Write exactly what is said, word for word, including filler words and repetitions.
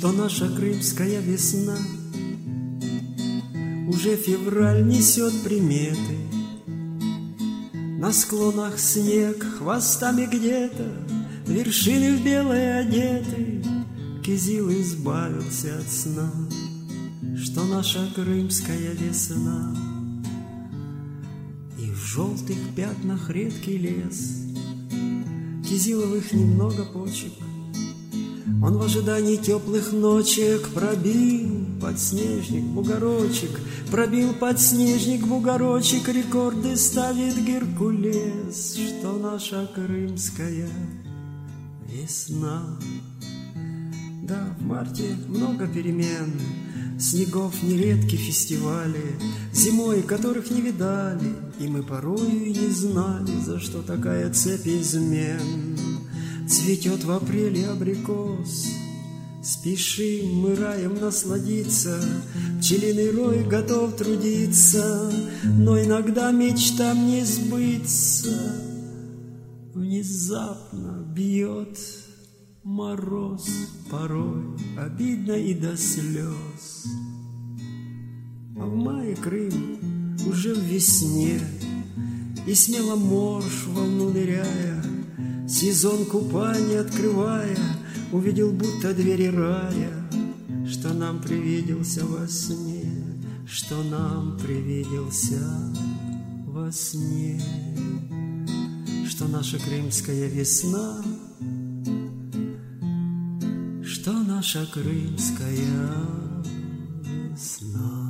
что наша крымская весна уже февраль несет приметы. На склонах снег, хвостами где-то вершины в белое одеты. Кизил избавился от сна, что наша крымская весна. И в желтых пятнах редкий лес, Кизиловых немного почек. Он в ожидании теплых ночек пробил подснежник бугорочек, пробил подснежник бугорочек, рекорды ставит Геркулес, что наша крымская весна. Да, в марте много перемен, снегов нередки фестивали, зимой которых не видали, и мы порою и не знали, за что такая цепь измен. Цветет в апреле абрикос, спешим мы раем насладиться, пчелиный рой готов трудиться, но иногда мечтам не сбыться. Внезапно бьет мороз, порой обидно и до слез. А в мае Крым уже в весне, и смело морж, волну ныряя, сезон купания открывая, увидел будто двери рая, что нам привиделся во сне, что нам привиделся во сне, что наша крымская весна, что наша крымская весна.